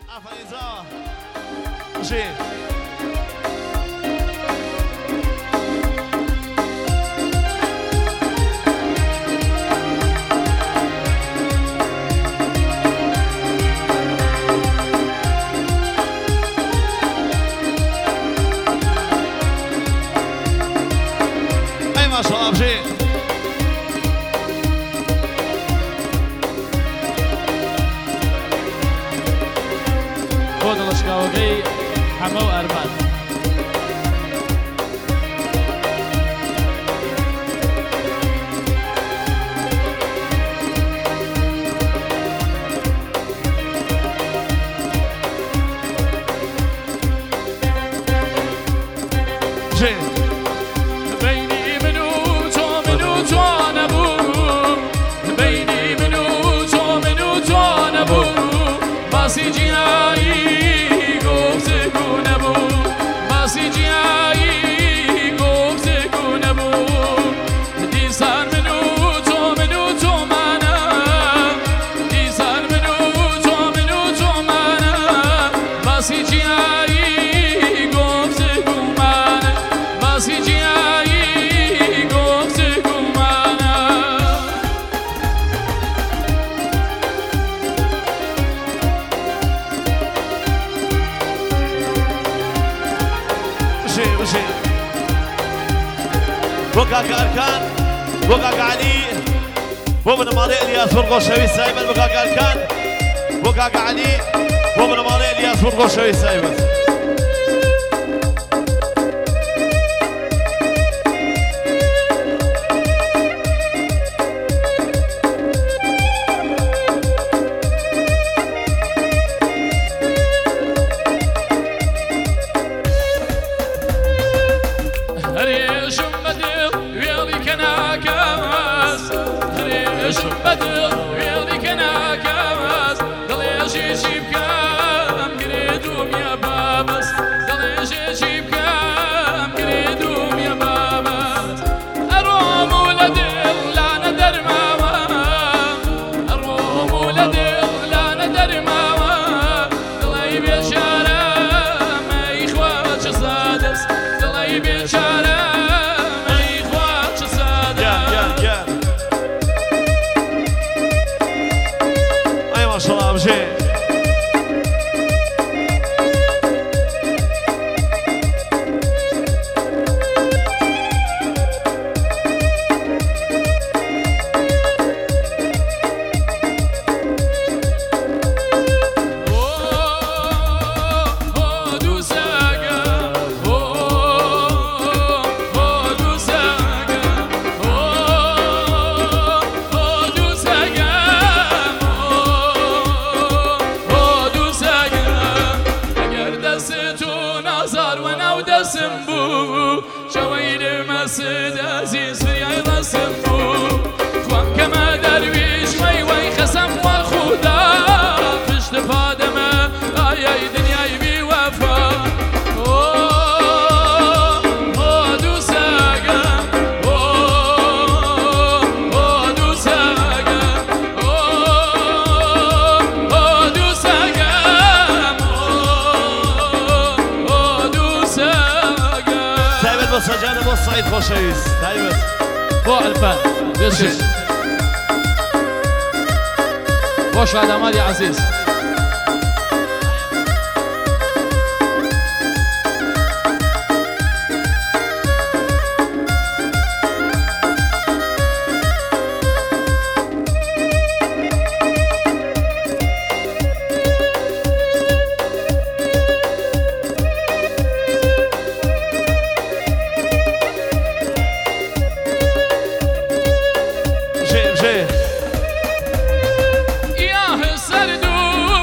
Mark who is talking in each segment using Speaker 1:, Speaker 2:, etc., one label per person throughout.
Speaker 1: افریزا جی ای ماشاءالله جی
Speaker 2: دڵشکاوەکەی هەمە و ئەرمان بینی من و تۆ نەبوو بینی من و تۆ نەبوو باسی جیایی
Speaker 1: بوكاك أركان بوكاك علي ومن مالي إلياس فرقوشوي سايبل بوكاك أركان بوكاك علي ومن مالي إلياس فرقوشوي سايبل
Speaker 3: سجانب الصعيد خوشويس دايما
Speaker 2: بو الفان بيرشش خوش بعد مالي عزيز
Speaker 1: يا سردو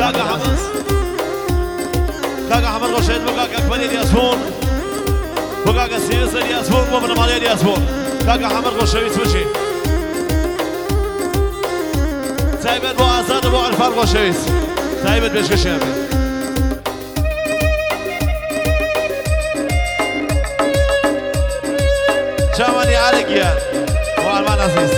Speaker 1: كاكا حمد كاكا حمد روشيد وكاكا كبري الياسفون وكاكا سيرس الياسفون وابن مالي الياسفون كاكا حمد روشيد سوشي تايبت بو آزاد بو عرفان روشيد تايبت بيش كشامي شاماني عليك يا وعلمان عزيز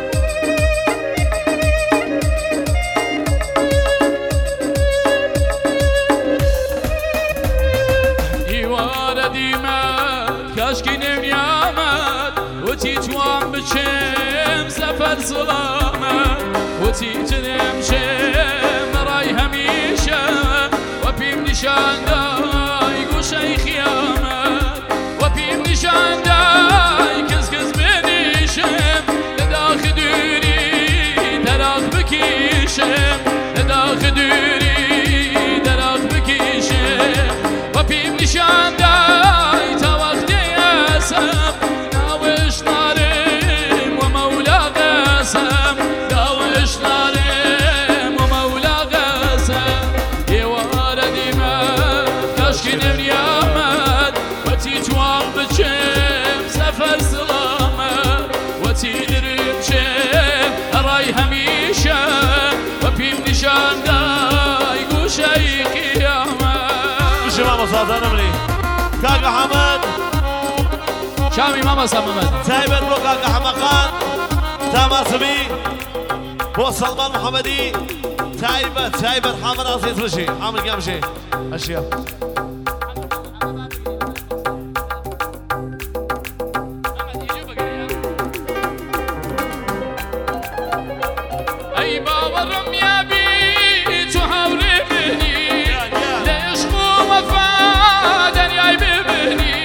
Speaker 2: كاشكي نميامات وتي جوان بشم سفر سلامات وتي تنمشم راي هميشة وبيم نشان داي قوشي خيامات وبيم نشان داي كز بنيشم لداخ دوري دراخ بكيشم لداخ دوري دراخ بكيشم وبيم نشان داي داوش نارم ومولا قاسم داوش نارم ومولا قاسم يواردي ما كاشكي نريامات وتي جوان بجم سفر سلامات وتي درمشم راي هميشة وبيم نشان داي قوشي قيامات
Speaker 1: وش ما مصادنا مني كاكا حمد
Speaker 2: شامي ماما سممت
Speaker 1: تايبت بو كاكا حمقان تاماسبي بو سلمان محمدي تايبت حامد عزيز وشي حامد قام شي اشياء
Speaker 2: اي بابا الرمية بي تحاوري بني ليش مو وفادن يا ببني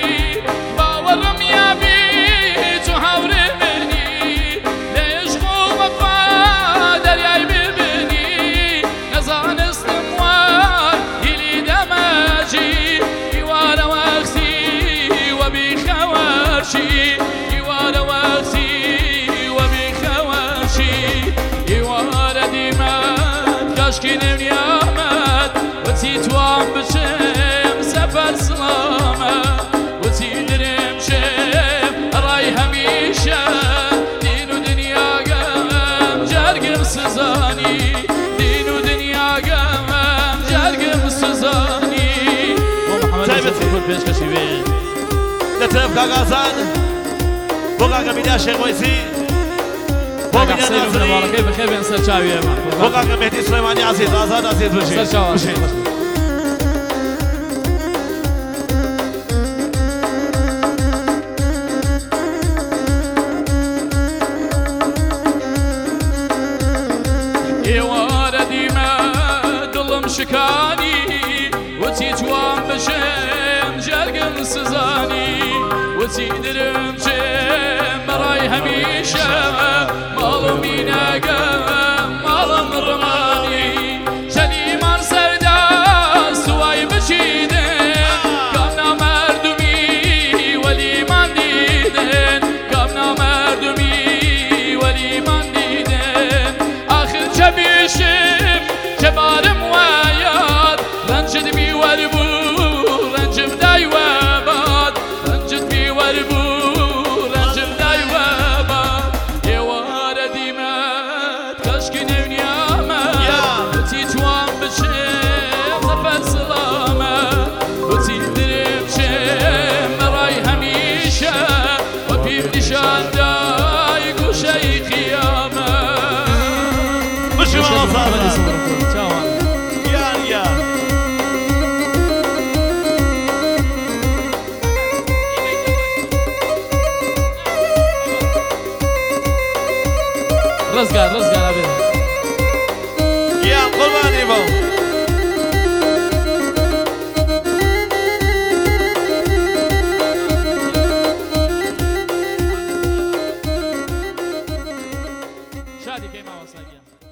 Speaker 2: كاشكي نميامات وتي توام بشم سفر سلامات وتي درمشم راي هميشة دين ودنيا قام جرقم سزاني دين ودنيا قام جرقم سزاني
Speaker 1: تايبت
Speaker 2: بيش كشيبين
Speaker 1: نترف كاكا زان بوكاكا بيدا شيخ ويسي
Speaker 2: كاكا حسين بن مبارك كيف خير ينسى شاوي يا معك
Speaker 1: وكاكا مهدي سليماني عزيز آزاد عزيز وشي
Speaker 2: يواردي ما ظلم شكاني وتي جوان بشم جرقم سزاني وتي درمشم راي هميشة مالو مينا قام مالم رماني شليمان سردا سواي بشيدن قامنا مردمي وليمان ديدن قامنا مردمي وليمان ديدن آخر شبيشم شبارم وياد رنجد بي وربو رنجم داي وباد رنجد بي وربو رنجم داي وباد يواردي مات كاشكي نميامات وتي جوان بشم سفر سلامات وتي درمشم راي هميشة وبيم نشان داي قوشي قيامات
Speaker 1: وش ما مصادنا يا
Speaker 2: رزقار أبي
Speaker 1: يا قرباني بو
Speaker 2: شادي كيما وصل